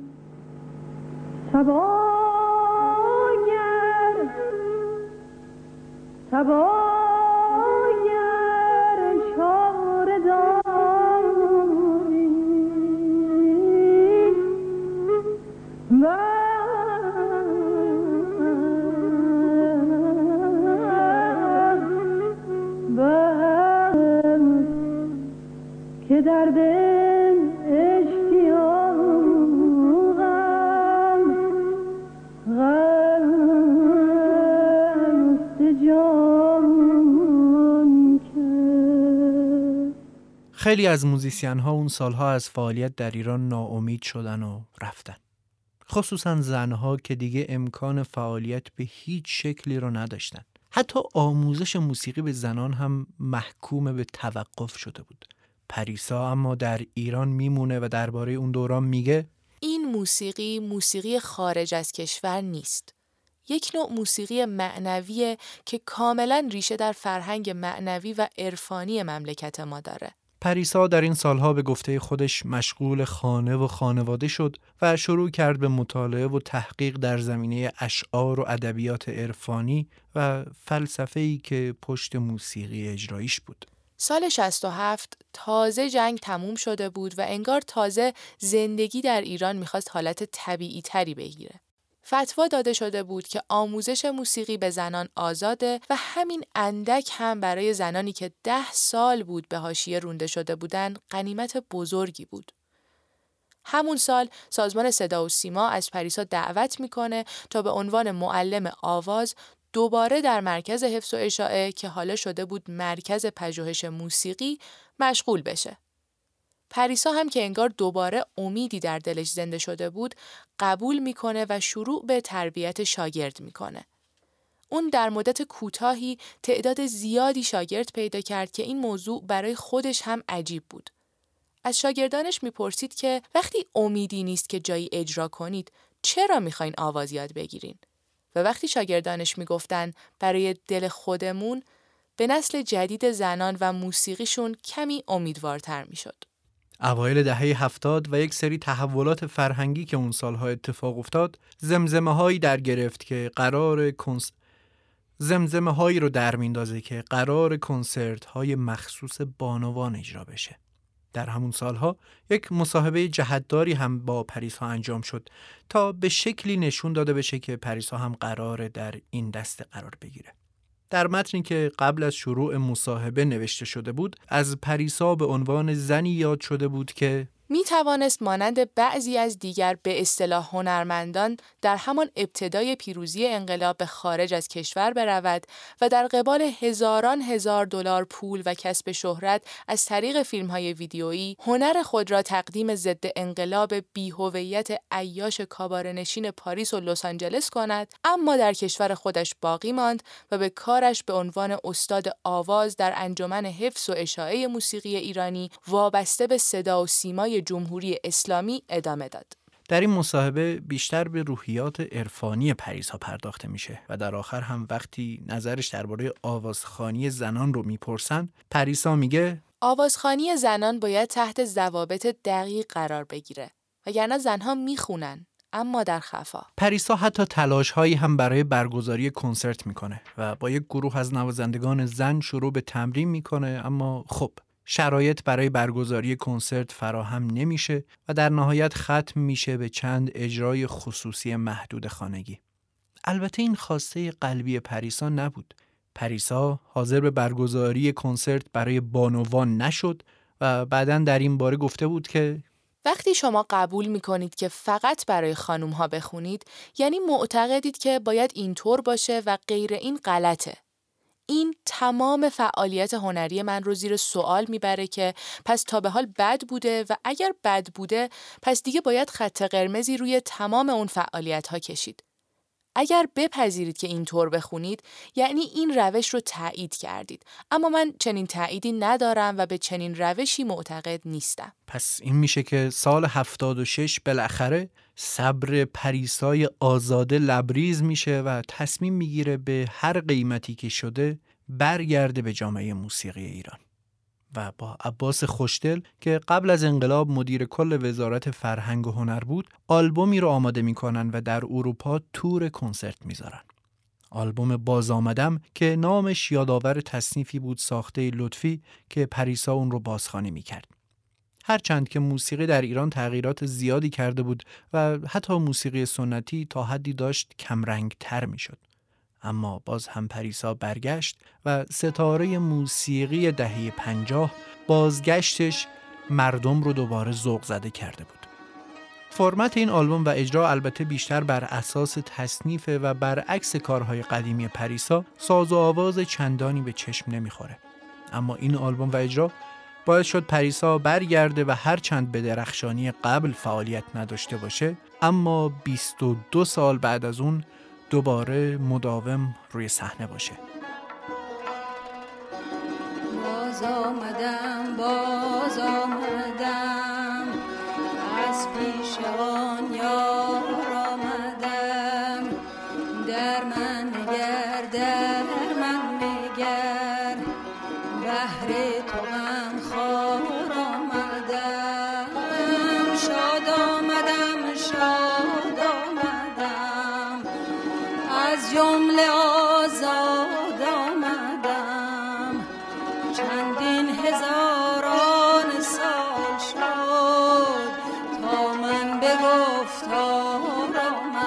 تباگر تباگر شار داری که در دل اشتیاقم غمست جان کرد. خیلی از موزیسین ها اون سالها از فعالیت در ایران ناامید شدن و رفتن. خصوصا زنها که دیگه امکان فعالیت به هیچ شکلی رو نداشتن. حتی آموزش موسیقی به زنان هم محکوم به توقف شده بود. پریسا اما در ایران میمونه و درباره اون دوران میگه این موسیقی موسیقی خارج از کشور نیست. یک نوع موسیقی معنویه که کاملا ریشه در فرهنگ معنوی و عرفانی مملکت ما داره. پریسا در این سالها به گفته خودش مشغول خانه و خانواده شد و شروع کرد به مطالعه و تحقیق در زمینه اشعار و ادبیات عرفانی و فلسفه‌ای که پشت موسیقی اجراییش بود. سال شصت و هفت تازه جنگ تموم شده بود و انگار تازه زندگی در ایران میخواست حالت طبیعی تری بگیره. فتوا داده شده بود که آموزش موسیقی به زنان آزاده و همین اندک هم برای زنانی که ده سال بود به حاشیه رونده شده بودن غنیمت بزرگی بود. همون سال سازمان صدا و سیما از پریسا دعوت میکنه تا به عنوان معلم آواز دوباره در مرکز حفظ و اشاعه که حالا شده بود مرکز پژوهش موسیقی مشغول بشه. پریسا هم که انگار دوباره امیدی در دلش زنده شده بود قبول میکنه و شروع به تربیت شاگرد میکنه. اون در مدت کوتاهی تعداد زیادی شاگرد پیدا کرد که این موضوع برای خودش هم عجیب بود. از شاگردانش میپرسید که وقتی امیدی نیست که جایی اجرا کنید چرا میخواین آواز یاد بگیرین؟ و وقتی شاگردانش میگفتن برای دل خودمون، به نسل جدید زنان و موسیقیشون کمی امیدوارتر میشد. اوایل دهه هفتاد و یک سری تحولات فرهنگی که اون سالها اتفاق افتاد، زمزمه هایی در گرفت که قرار کنس... زمزمه هایی رو در میندازه که قرار کنسرت های مخصوص بانوان اجرا بشه. در همون سالها یک مصاحبه جهتداری هم با پریسا انجام شد تا به شکلی نشون داده بشه که پریسا هم قراره در این دسته قرار بگیره. در متنی که قبل از شروع مصاحبه نوشته شده بود، از پریسا به عنوان زنی یاد شده بود که می توانست مانند بعضی از دیگر به اصطلاح هنرمندان در همان ابتدای پیروزی انقلاب به خارج از کشور برود و در قبال هزاران هزار دلار پول و کسب شهرت از طریق فیلم‌های ویدیویی هنر خود را تقدیم ضد انقلاب بی‌هویت عیاش کاباره‌نشین پاریس و لس آنجلس کند، اما در کشور خودش باقی ماند و به کارش به عنوان استاد آواز در انجمن حفظ و اشاعه موسیقی ایرانی وابسته به صدا و سیمای جمهوری اسلامی ادامه داد. در این مصاحبه بیشتر به روحیات عرفانی پریسا پرداخته میشه و در آخر هم وقتی نظرش درباره آوازخوانی زنان رو میپرسن، پریسا میگه آوازخوانی زنان باید تحت ضوابط دقیق قرار بگیره، وگرنه زنها میخونن اما در خفا. پریسا حتی تلاش‌هایی هم برای برگزاری کنسرت میکنه و با یک گروه از نوازندگان زن شروع به تمرین میکنه، اما خب شرایط برای برگزاری کنسرت فراهم نمیشه و در نهایت ختم میشه به چند اجرای خصوصی محدود خانگی. البته این خواسته قلبی پریسا نبود. پریسا حاضر به برگزاری کنسرت برای بانوان نشد و بعداً در این باره گفته بود که وقتی شما قبول میکنید که فقط برای خانوم ها بخونید، یعنی معتقدید که باید اینطور باشه و غیر این غلطه. این تمام فعالیت هنری من رو زیر سوال میبره که پس تا به حال بد بوده و اگر بد بوده پس دیگه باید خط قرمزی روی تمام اون فعالیت ها کشید. اگر بپذیرید که اینطور بخونید یعنی این روش رو تایید کردید، اما من چنین تاییدی ندارم و به چنین روشی معتقد نیستم. پس این میشه که سال هفتاد و شش بالاخره صبر پریسای آزاده لبریز میشه و تصمیم میگیره به هر قیمتی که شده برگرده به جامعه موسیقی ایران و با عباس خوشدل که قبل از انقلاب مدیر کل وزارت فرهنگ و هنر بود آلبومی رو آماده میکنن و در اروپا تور کنسرت میذارن. آلبوم باز آمدم که نامش یادآور تصنیفی بود ساخته لطفی که پریسا اون رو بازخوانی میکرد. هرچند که موسیقی در ایران تغییرات زیادی کرده بود و حتی موسیقی سنتی تا حدی داشت کمرنگ تر میشد، اما باز هم پریسا برگشت و ستاره موسیقی دهه پنجاه بازگشتش مردم رو دوباره ذوق زده کرده بود. فرمت این آلبوم و اجرا البته بیشتر بر اساس تصنیف و برعکس کارهای قدیمی پریسا ساز و آواز چندانی به چشم نمیخوره، اما این آلبوم و اجرا باعث شد پریسا برگرده و هرچند به درخشانی قبل فعالیت نداشته باشه، اما بیست و دو سال بعد از اون دوباره مداوم روی صحنه باشه. باز آمدم باز آمدم از پیش آن یار آمدم، در من نگر در من نگر بهر تو غم خوار آمدم، شاد آمدم شاد آمدم از جمله آزاد آمدم، چندین هزاران سال شد تا من به گفتار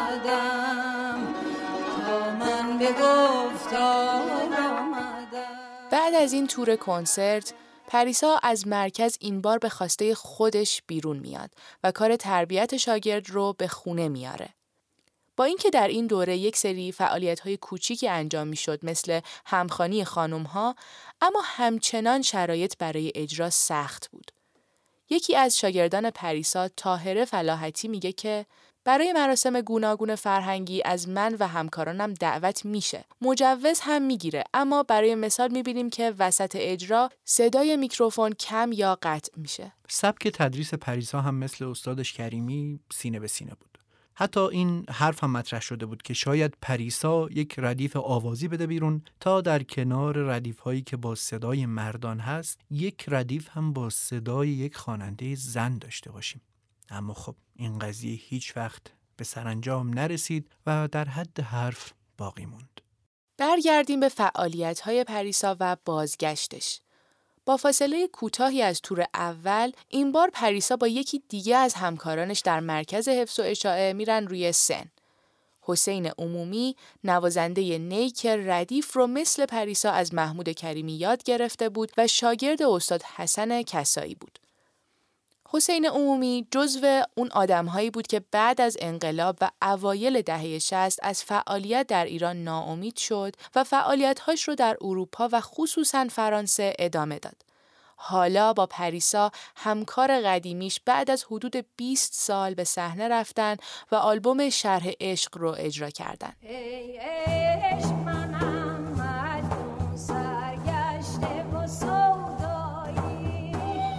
آمدم، تا من به گفتار آمدم. بعد از این تور کنسرت پریسا از مرکز این بار به خواسته خودش بیرون میاد و کار تربیت شاگرد رو به خونه میاره. با اینکه در این دوره یک سری فعالیت‌های کوچیکی انجام میشد مثل همخوانی خانم‌ها، اما همچنان شرایط برای اجرا سخت بود. یکی از شاگردان پریسا، طاهره فلاحتی، میگه که برای مراسم گوناگون فرهنگی از من و همکارانم دعوت میشه. مجوز هم میگیره، اما برای مثال میبینیم که وسط اجرا صدای میکروفون کم یا قطع میشه. سبک تدریس پریسا هم مثل استادش کریمی سینه به سینه بود. حتی این حرف هم مطرح شده بود که شاید پریسا یک ردیف آوازی بده بیرون تا در کنار ردیف هایی که با صدای مردان هست یک ردیف هم با صدای یک خواننده زن داشته باشیم. اما خب این قضیه هیچ وقت به سرانجام نرسید و در حد حرف باقی موند. برگردیم به فعالیت‌های پریسا و بازگشتش. با فاصله کوتاهی از تور اول، این بار پریسا با یکی دیگه از همکارانش در مرکز حفظ و اشاعه میرن روی سن. حسین عمومی، نوازنده نی که ردیف رو مثل پریسا از محمود کریمی یاد گرفته بود و شاگرد استاد حسن کسایی بود. حسین عمومی جزو اون آدم‌هایی بود که بعد از انقلاب و اوایل دهه شصت از فعالیت در ایران ناامید شد و فعالیت‌هاش رو در اروپا و خصوصاً فرانسه ادامه داد. حالا با پریسا همکار قدیمیش بعد از حدود بیست سال به صحنه رفتن و آلبوم شرح عشق رو اجرا کردن. ای عشق منم مجنون سرگشته و سودایی،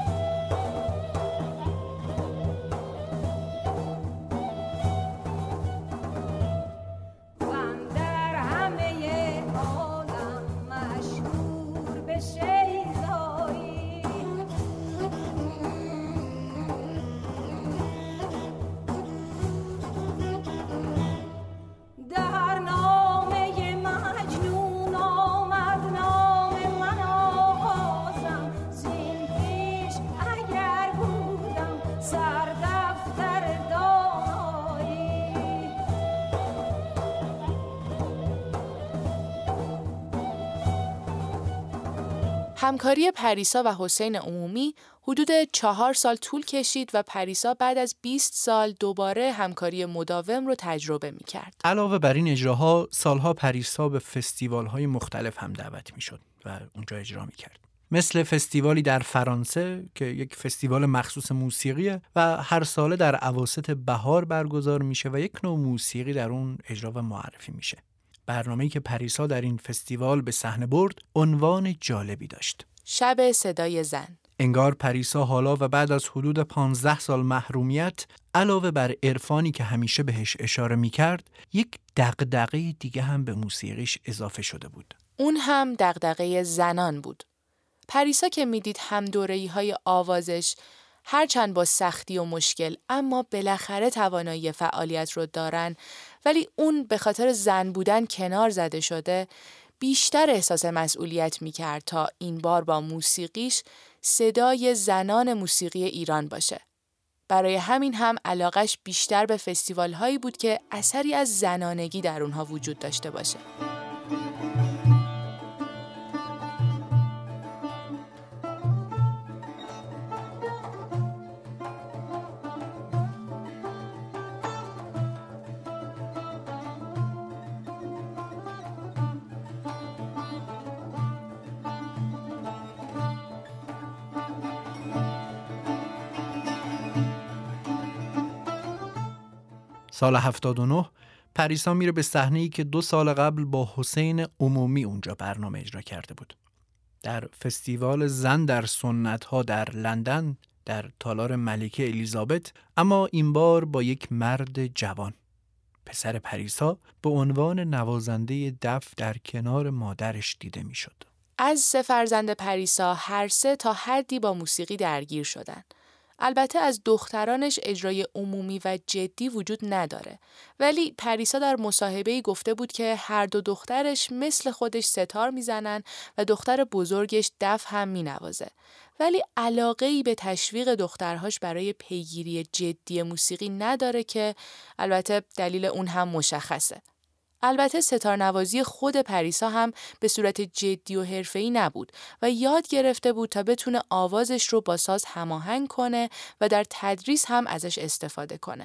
من در همه عالم مشهور بشه. همکاری پریسا و حسین عمومی حدود چهار سال طول کشید و پریسا بعد از بیست سال دوباره همکاری مداوم رو تجربه می‌کرد. علاوه بر این اجراها، سالها پریسا به فستیوال‌های مختلف هم دعوت می‌شد و اونجا اجرا می‌کرد. مثل فستیوالی در فرانسه که یک فستیوال مخصوص موسیقیه و هر ساله در اواسط بهار برگزار میشه و یک نوع موسیقی در اون اجرا و معرفی میشه. برنامه‌ای که پریسا در این فستیوال به صحنه برد عنوان جالبی داشت: شب صدای زن. انگار پریسا حالا و بعد از حدود پانزده سال محرومیت علاوه بر عرفانی که همیشه بهش اشاره می‌کرد، یک دغدغه دیگه هم به موسیقیش اضافه شده بود. اون هم دغدغه زنان بود. پریسا که میدید هم دوره‌ای‌های آوازش هرچند با سختی و مشکل اما بالاخره توانایی فعالیت رو دارن، ولی اون به خاطر زن بودن کنار زده شده، بیشتر احساس مسئولیت میکرد تا این بار با موسیقیش صدای زنان موسیقی ایران باشه. برای همین هم علاقش بیشتر به فستیوال هایی بود که اثری از زنانگی در اونها وجود داشته باشه. سال هفتاد و نه پریسا میره به صحنه‌ای که دو سال قبل با حسین عمومی اونجا برنامه اجرا کرده بود. در فستیوال زن در سنت‌ها در لندن در تالار ملکه الیزابت، اما این بار با یک مرد جوان. پسر پریسا به عنوان نوازنده دف در کنار مادرش دیده میشد. از سه فرزند پریسا هر سه تا حدی با موسیقی درگیر شدن. البته از دخترانش اجرای عمومی و جدی وجود نداره، ولی پریسا در مصاحبه‌ای گفته بود که هر دو دخترش مثل خودش ستار میزنن و دختر بزرگش دف هم مینوازه، ولی علاقه‌ای به تشویق دخترهاش برای پیگیری جدی موسیقی نداره که البته دلیل اون هم مشخصه. البته ستارنوازی خود پریسا هم به صورت جدی و حرفه‌ای نبود و یاد گرفته بود تا بتونه آوازش رو با ساز هماهنگ کنه و در تدریس هم ازش استفاده کنه.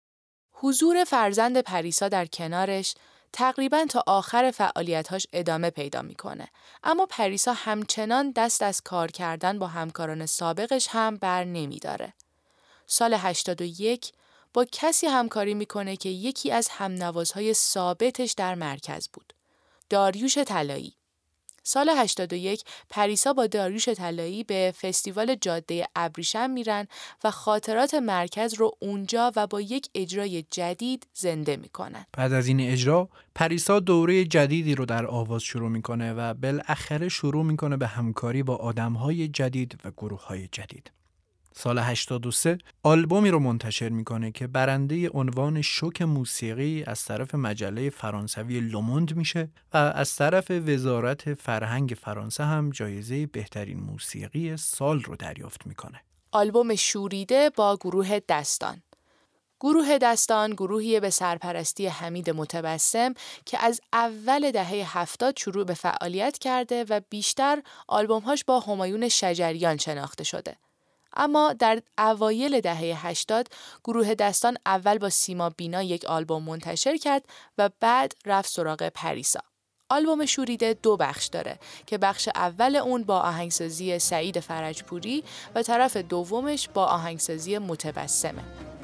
حضور فرزند پریسا در کنارش تقریباً تا آخر فعالیت‌هاش ادامه پیدا می‌کنه، اما پریسا همچنان دست از کار کردن با همکاران سابقش هم بر نمی‌داره. سال هشتاد و یک با کسی همکاری میکنه که یکی از همنوازهای ثابتش در مرکز بود. داریوش طلایی. سال هشتاد و یک پریسا با داریوش طلایی به فستیوال جاده ابریشم میرن و خاطرات مرکز رو اونجا و با یک اجرای جدید زنده میکنن. بعد از این اجرا پریسا دوره جدیدی رو در آواز شروع میکنه و بالاخره شروع میکنه به همکاری با آدمهای جدید و گروههای جدید. سال هشتاد و سه آلبومی رو منتشر میکنه که برنده عنوان شوک موسیقی از طرف مجله فرانسوی لوموند میشه و از طرف وزارت فرهنگ فرانسه هم جایزه بهترین موسیقی سال رو دریافت میکنه. آلبوم شوریده با گروه دستان. گروه دستان گروهی به سرپرستی حمید متبسم که از اول دهه هفتاد شروع به فعالیت کرده و بیشتر آلبومهاش با همایون شجریان شناخته شده. اما در اوایل دهه هشتاد گروه دستان اول با سیما بینا یک آلبوم منتشر کرد و بعد رفت سراغ پریسا. آلبوم شوریده دو بخش داره که بخش اول اون با آهنگسازی سعید فرجپوری و طرف دومش با آهنگسازی متبسمه.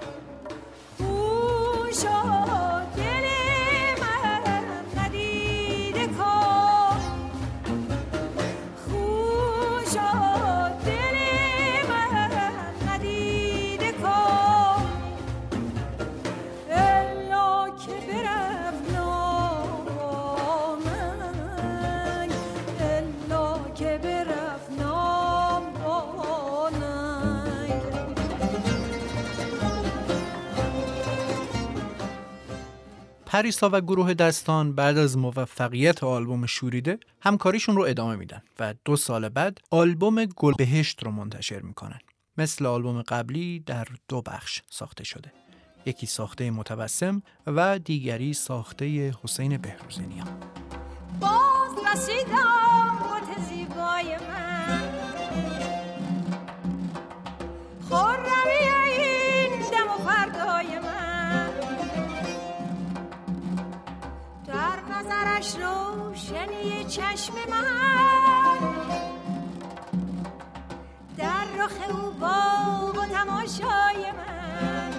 پریسا و گروه دستان بعد از موفقیت آلبوم شوریده همکاریشون رو ادامه میدن و دو سال بعد آلبوم گلبهشت رو منتشر میکنن. مثل آلبوم قبلی در دو بخش ساخته شده. یکی ساخته متبسم و دیگری ساخته حسین بهروزنیا. باز رسیدم بوت زیبای من، خرمی این دم و فردای من، در نظرش روشنی چشم من، در رخ او باغ و تماشای من.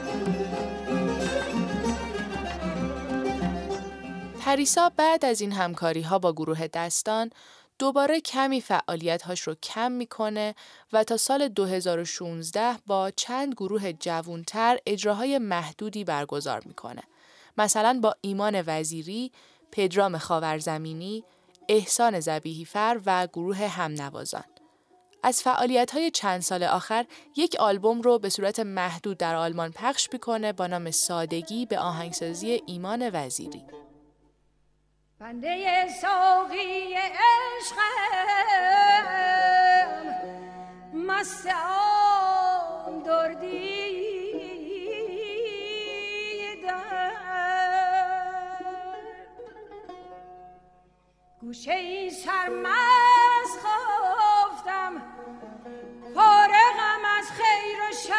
پریسا بعد از این همکاری‌ها با گروه دستان دوباره کمی فعالیت‌هاش رو کم می‌کنه و تا سال دو هزار و شانزده با چند گروه جوان‌تر اجراهای محدودی برگزار می‌کنه. مثلا با ایمان وزیری، پدرام خاورزمینی، احسان ذبیحی‌فر و گروه همنوازان. از فعالیت‌های چند سال آخر یک آلبوم رو به صورت محدود در آلمان پخش می‌کنه با نام سادگی به آهنگسازی ایمان وزیری. بنده ساقی عشقم، مست آن دردی در گوشه ای سرمست خفتم، فارغم از خیر و شر.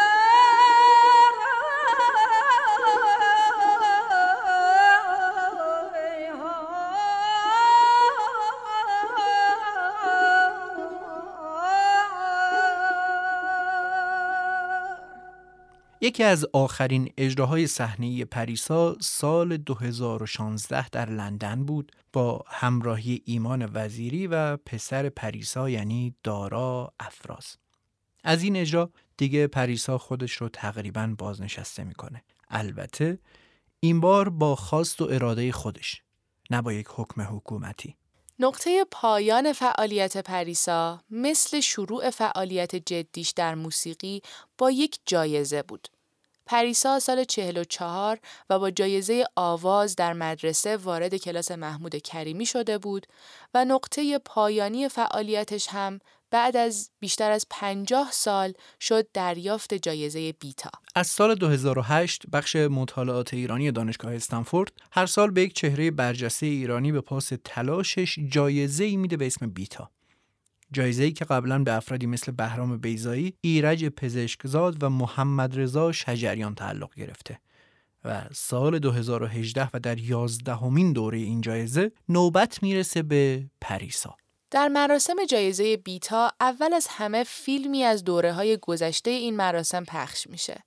یکی از آخرین اجراهای صحنه‌ای پریسا سال دو هزار و شانزده در لندن بود با همراهی ایمان وزیری و پسر پریسا یعنی دارا افراز. از این اجرا دیگه پریسا خودش رو تقریباً بازنشسته میکنه. البته این بار با خواست و اراده خودش، نه با یک حکم حکومتی. نقطه پایان فعالیت پریسا مثل شروع فعالیت جدیش در موسیقی با یک جایزه بود. پریسا سال چهل و چهار و با جایزه آواز در مدرسه وارد کلاس محمود کریمی شده بود و نقطه پایانی فعالیتش هم بعد از بیشتر از پنجاه سال شد دریافت جایزه بیتا. از سال دو هزار و هشت بخش مطالعات ایرانی دانشگاه استنفورد هر سال به یک چهره برجسته ایرانی به پاس تلاشش جایزه‌ای میده به اسم بیتا. جایزه‌ای که قبلا به افرادی مثل بهرام بیضایی، ایرج پزشکزاد و محمد رضا شجریان تعلق گرفته. و سال دو هزار و هجده و در یازدهمین دوره این جایزه نوبت میرسه به پریسا. در مراسم جایزه بیتا اول از همه فیلمی از دوره‌های گذشته این مراسم پخش میشه.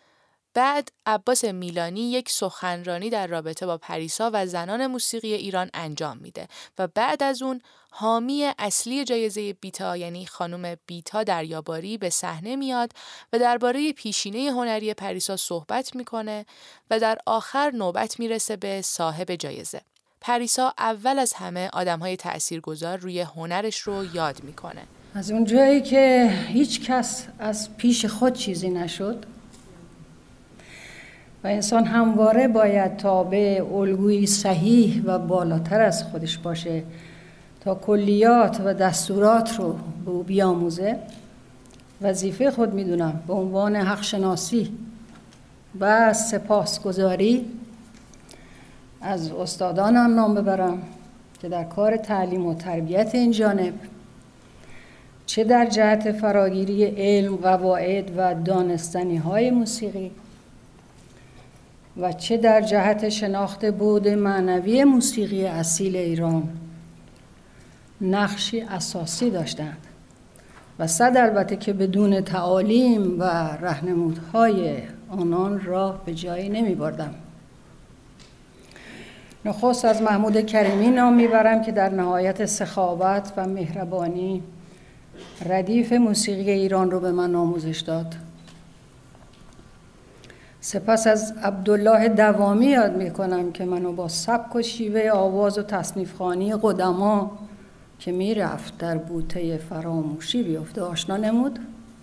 بعد عباس میلانی یک سخنرانی در رابطه با پریسا و زنان موسیقی ایران انجام میده و بعد از اون حامی اصلی جایزه بیتا یعنی خانم بیتا دریاباری به صحنه میاد و درباره پیشینه هنری پریسا صحبت میکنه و در آخر نوبت میرسه به صاحب جایزه. پریسا اول از همه آدم‌های تأثیرگذار روی هنرش رو یاد میکنه. از اون جایی که هیچ کس از پیش خود چیزی نشد و انسان همواره باید تابع الگویی صحیح و بالاتر از خودش باشه تا کلیات و دستورات رو به او بیاموزه، وظیفه خود میدونم به عنوان حق شناسی و سپاسگزاری از استادانم نام ببرم که در کار تعلیم و تربیت این جانب چه در جهت فراگیری علم، قواعد و دانستنی های موسیقی و چه در جهت شناخت بعد معنوی موسیقی اصیل ایران نقشی اساسی داشتند و صد البته که بدون تعالیم و راهنمودهای آنان راه به جایی نمی بردم. نخست از محمود کریمی نام میبرم که در نهایت سخاوت و مهربانی ردیف موسیقی ایران رو به من آموزش داد. سپس از عبدالله دوامی یاد میکنم که منو با سبک و شیوه آواز و تصنیف‌خوانی قدما که میرفت در بوته فراموشی بیفته آشنا نمود.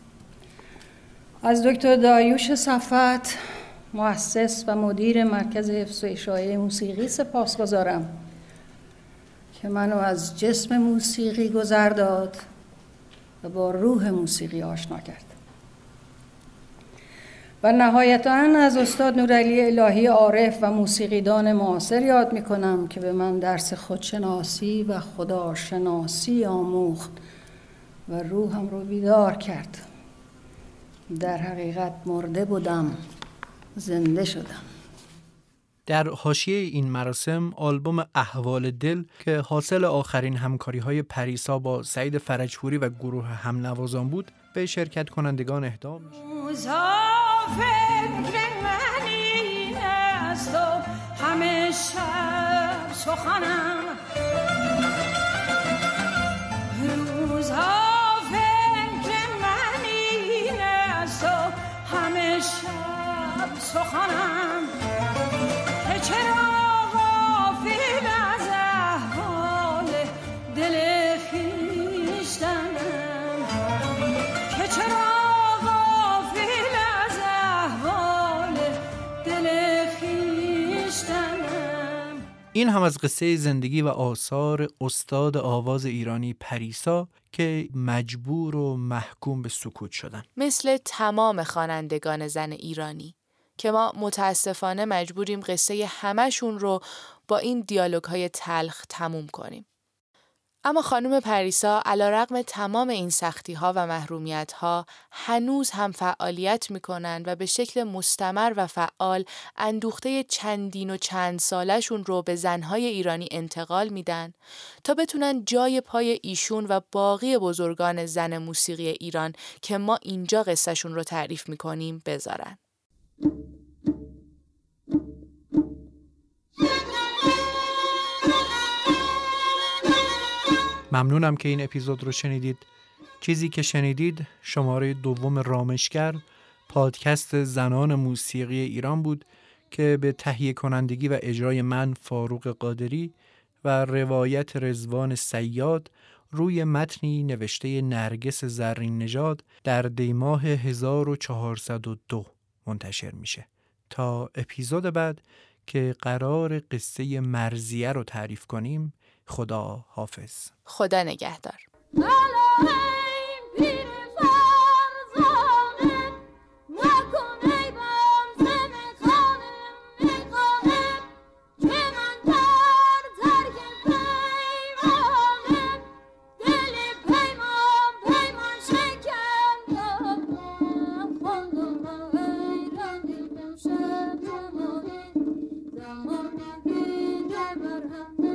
از دکتر داریوش صفت مؤسس و مدیر مرکز حفظ و اشاعه موسیقی سپاسگزارم که منو از جسم موسیقی گذر داد و با روح موسیقی آشنا کرد. و نهایتاً از استاد نورعلی الهی عارف و موسیقیدان معاصر یاد میکنم که به من درس خودشناسی و خداشناسی آموخت و روحم رو بیدار کرد. در حقیقت مرده بودم، زنده شدم. در حاشیه این مراسم آلبوم احوال دل که حاصل آخرین همکاری‌های پریسا با سعید فرجپوری و گروه همنوازان بود به شرکت کنندگان اهدا میشه. فکر من این است و همه شب سخنم، روزها فکر من این است و همه شب سخنم، که چرا غافل از احوال دل خویشتنم، که چرا این هم از قصه زندگی و آثار استاد آواز ایرانی پریسا که مجبور و محکوم به سکوت شدن. مثل تمام خوانندگان زن ایرانی که ما متاسفانه مجبوریم قصه همشون رو با این دیالوگ‌های تلخ تموم کنیم. اما خانم پریسا علیرغم تمام این سختی‌ها و محرومیت‌ها هنوز هم فعالیت می‌کنند و به شکل مستمر و فعال اندوخته چندین و چند سالشون رو به زن‌های ایرانی انتقال میدن تا بتونن جای پای ایشون و باقی بزرگان زن موسیقی ایران که ما اینجا قصه‌شون رو تعریف می‌کنیم بذارن. ممنونم که این اپیزود رو شنیدید. چیزی که شنیدید شماره دوم رامشگر، پادکست زنان موسیقی ایران بود که به تهیه کنندگی و اجرای من فاروق قادری و روایت رضوان صیاد روی متنی نوشته نرگس زرین نژاد در دیماه هزار و چهارصد و دو منتشر میشه. تا اپیزود بعد که قرار قصه مرضیه رو تعریف کنیم، خدا حافظ. خدا نگهدار. Come on,